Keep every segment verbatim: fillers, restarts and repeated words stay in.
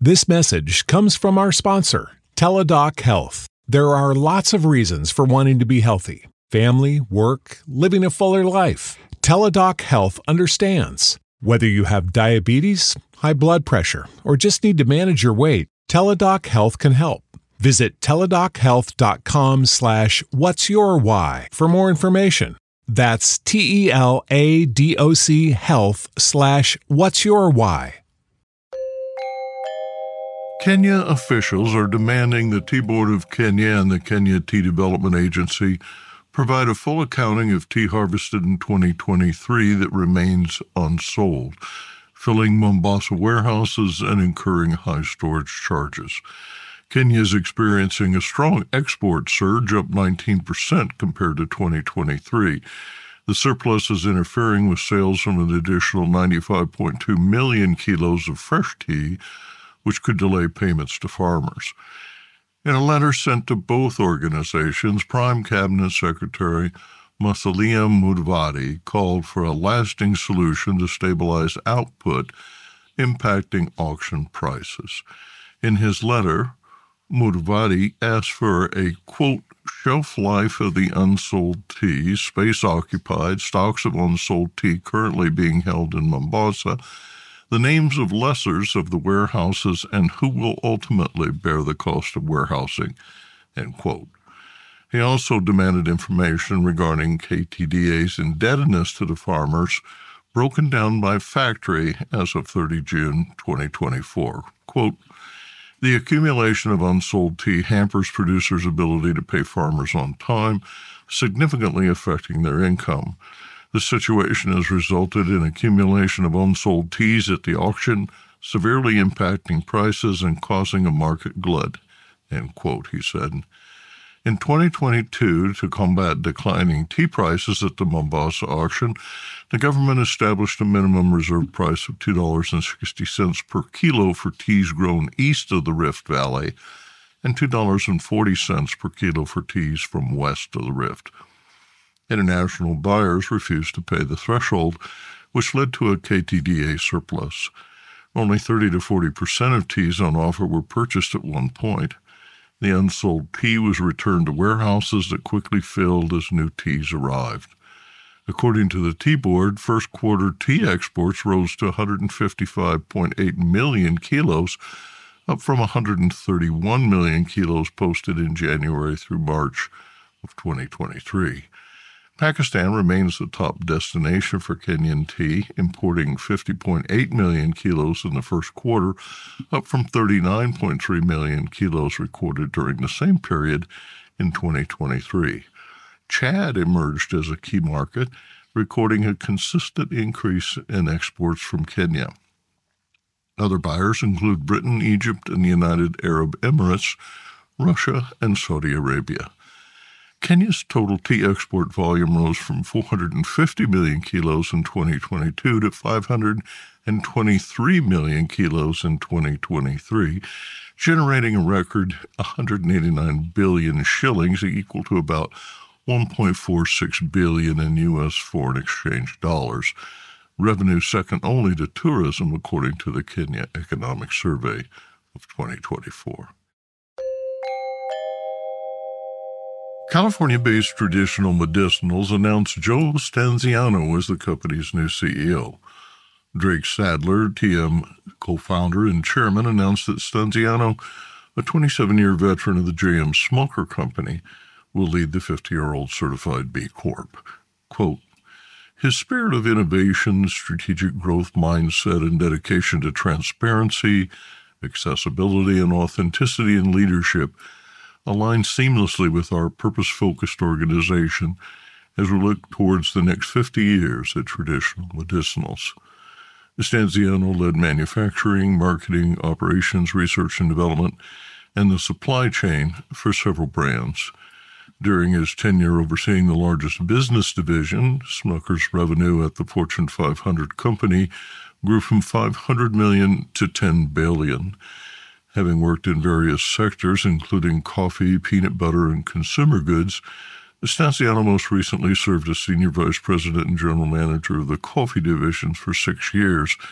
This message comes from our sponsor, Teladoc Health. There are lots of reasons for wanting to be healthy. Family, work, living a fuller life. Teladoc Health understands. Whether you have diabetes, high blood pressure, or just need to manage your weight, Teladoc Health can help. Visit teladochealth.com slash what's your why for more information. That's T-E-L-A-D-O-C health slash what's your why. Kenya officials are demanding the Tea Board of Kenya and the Kenya Tea Development Agency provide a full accounting of tea harvested in twenty twenty-three that remains unsold, filling Mombasa warehouses and incurring high storage charges. Kenya is experiencing a strong export surge, up nineteen percent compared to twenty twenty-three. The surplus is interfering with sales from an additional ninety-five point two million kilos of fresh tea, which could delay payments to farmers. In a letter sent to both organizations, Prime Cabinet Secretary Musalia Mudavadi called for a lasting solution to stabilize output, impacting auction prices. In his letter, Mudavadi asked for a, quote, shelf life of the unsold tea, space occupied, stocks of unsold tea currently being held in Mombasa, the names of lessors of the warehouses, and who will ultimately bear the cost of warehousing, end quote. He also demanded information regarding K T D A's indebtedness to the farmers, broken down by factory as of thirtieth of June twenty twenty-four. Quote, the accumulation of unsold tea hampers producers' ability to pay farmers on time, significantly affecting their income. The situation has resulted in accumulation of unsold teas at the auction, severely impacting prices and causing a market glut, end quote, he said. In twenty twenty-two, to combat declining tea prices at the Mombasa auction, the government established a minimum reserve price of two dollars and sixty cents per kilo for teas grown east of the Rift Valley and two dollars and forty cents per kilo for teas from west of the Rift. International buyers refused to pay the threshold, which led to a K T D A surplus. Only thirty to forty percent of teas on offer were purchased at one point. The unsold tea was returned to warehouses that quickly filled as new teas arrived. According to the Tea Board, first quarter tea exports rose to one hundred fifty-five point eight million kilos, up from one hundred thirty-one million kilos posted in January through March of twenty twenty-three. Pakistan remains the top destination for Kenyan tea, importing fifty point eight million kilos in the first quarter, up from thirty-nine point three million kilos recorded during the same period in twenty twenty-three. Chad emerged as a key market, recording a consistent increase in exports from Kenya. Other buyers include Britain, Egypt, and the United Arab Emirates, Russia, and Saudi Arabia. Kenya's total tea export volume rose from four hundred fifty million kilos in twenty twenty-two to five hundred twenty-three million kilos in twenty twenty-three, generating a record one hundred eighty-nine billion shillings, equal to about one point four six billion in U S foreign exchange dollars, revenue second only to tourism, according to the Kenya Economic Survey of twenty twenty-four. California-based Traditional Medicinals announced Joe Stanziano as the company's new C E O. Drake Sadler, T M co-founder and chairman, announced that Stanziano, a twenty-seven-year veteran of the J M Smucker Company, will lead the fifty-year-old certified B Corp. Quote, his spirit of innovation, strategic growth mindset, and dedication to transparency, accessibility, and authenticity in leadership align seamlessly with our purpose-focused organization as we look towards the next fifty years at Traditional Medicinals. Stanziano led manufacturing, marketing, operations, research and development, and the supply chain for several brands. During his tenure overseeing the largest business division, Smucker's revenue at the Fortune five hundred company grew from five hundred million dollars to ten billion dollars. Having worked in various sectors, including coffee, peanut butter, and consumer goods, Stanziano most recently served as Senior Vice President and General Manager of the coffee division for six years,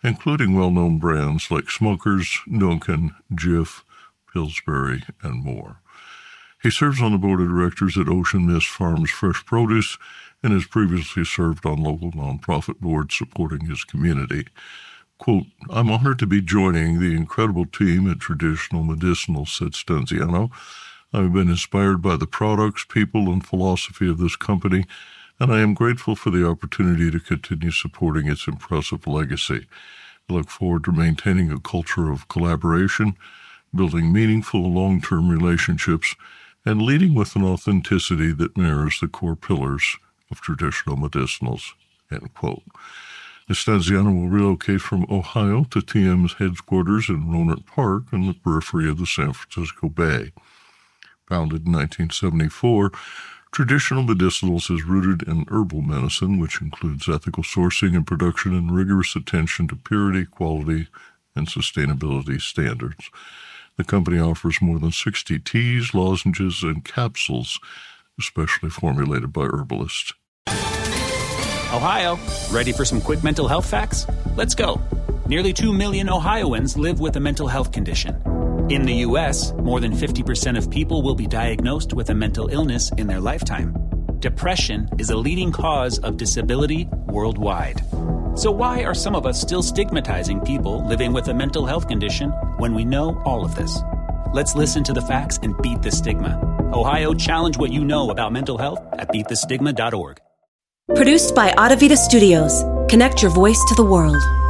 including well-known brands like Smucker's, Dunkin', Jif, Pillsbury, and more. He serves on the board of directors at Ocean Mist Farms Fresh Produce and has previously served on local nonprofit boards supporting his community. Quote, "I'm honored to be joining the incredible team at Traditional Medicinals," said Stenziano. "I've been inspired by the products, people, and philosophy of this company, and I am grateful for the opportunity to continue supporting its impressive legacy. I look forward to maintaining a culture of collaboration, building meaningful long-term relationships, and leading with an authenticity that mirrors the core pillars of Traditional Medicinals," end quote. Stenziano will relocate from Ohio to T M's headquarters in Rohnert Park in the periphery of the San Francisco Bay. Founded in nineteen seventy-four, Traditional Medicinals is rooted in herbal medicine, which includes ethical sourcing and production and rigorous attention to purity, quality, and sustainability standards. The company offers more than sixty teas, lozenges, and capsules, especially formulated by herbalists. Ohio, ready for some quick mental health facts? Let's go. Nearly two million Ohioans live with a mental health condition. In the U S, more than fifty percent of people will be diagnosed with a mental illness in their lifetime. Depression is a leading cause of disability worldwide. So why are some of us still stigmatizing people living with a mental health condition when we know all of this? Let's listen to the facts and beat the stigma. Ohio, challenge what you know about mental health at beat the stigma dot org. Produced by Audavita Studios. Connect your voice to the world.